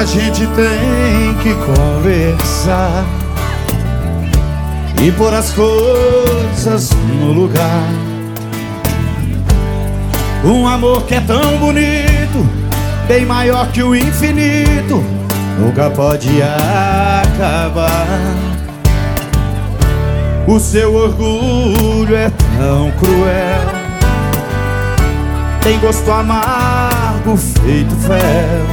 A gente tem que conversar e pôr as coisas no lugar. Um amor que é tão bonito, bem maior que o infinito, nunca pode acabar. O seu orgulho é tão cruel, tem gosto amargo feito fel.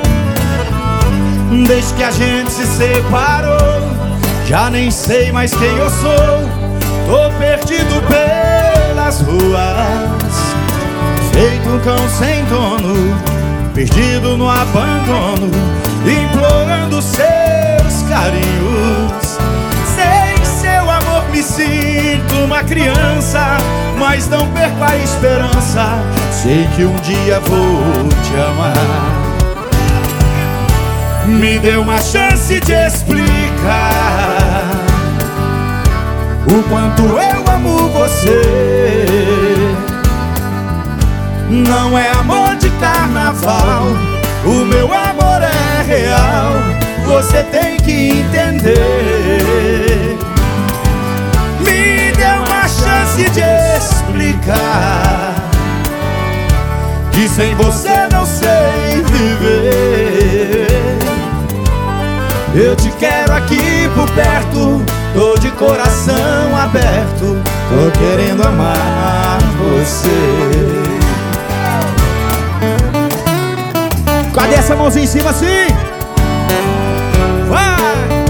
Desde que a gente se separou, já nem sei mais quem eu sou. Tô perdido pelas ruas, feito um cão sem dono, perdido no abandono, implorando seus carinhos. Sem seu amor me sinto uma criança, mas não perco a esperança, sei que um dia vou te amar. Me dê uma chance de explicar o quanto eu amo você. Não é amor de carnaval, o meu amor é real, você tem que entender. Me dê uma chance de explicar que sem você não sei viver. Eu te quero aqui por perto, tô de coração aberto, tô querendo amar você. Cadê essa mãozinha em cima assim? Vai!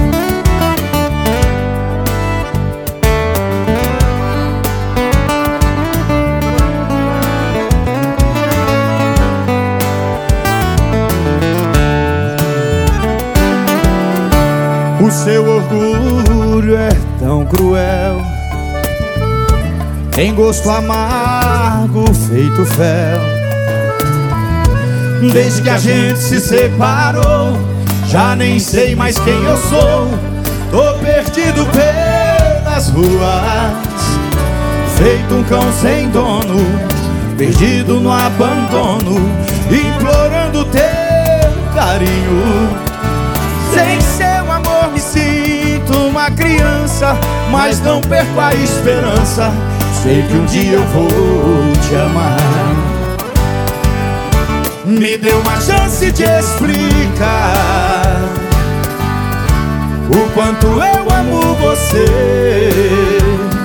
O seu orgulho é tão cruel, tem gosto amargo feito fel. Desde que a gente se separou, já nem sei mais quem eu sou. Tô perdido pelas ruas, feito um cão sem dono, perdido no abandono, implorando teu carinho. Sem seu amor me sinto uma criança, mas não perco a esperança, sei que um dia eu vou te amar. Me dê uma chance de explicar o quanto eu amo você.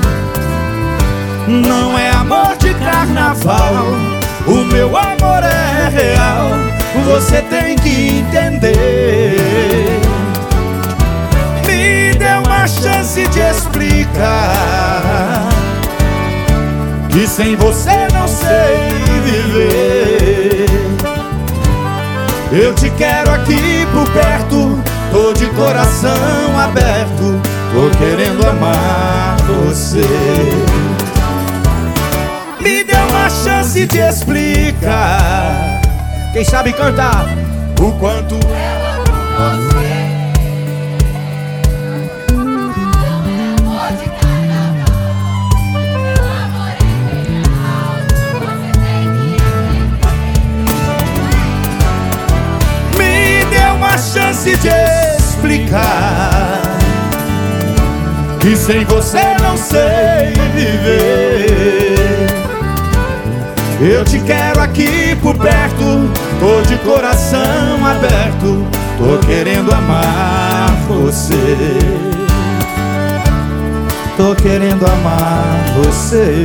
Não é amor de carnaval, o meu amor é real, você tem que entender. Me dê uma chance de explicar que sem você não sei viver. Eu te quero aqui por perto, tô de coração aberto, tô querendo amar você. Me dê uma chance de explicar, quem sabe cantar, o quanto eu amo você. Chance de explicar que sem você não sei viver. Eu te quero aqui por perto, tô de coração aberto, tô querendo amar você. Tô querendo amar você.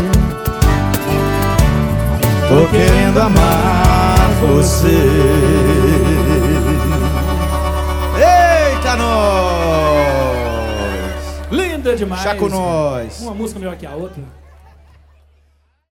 Tô querendo amar você. Linda demais. Já com nós. Uma música melhor que a outra.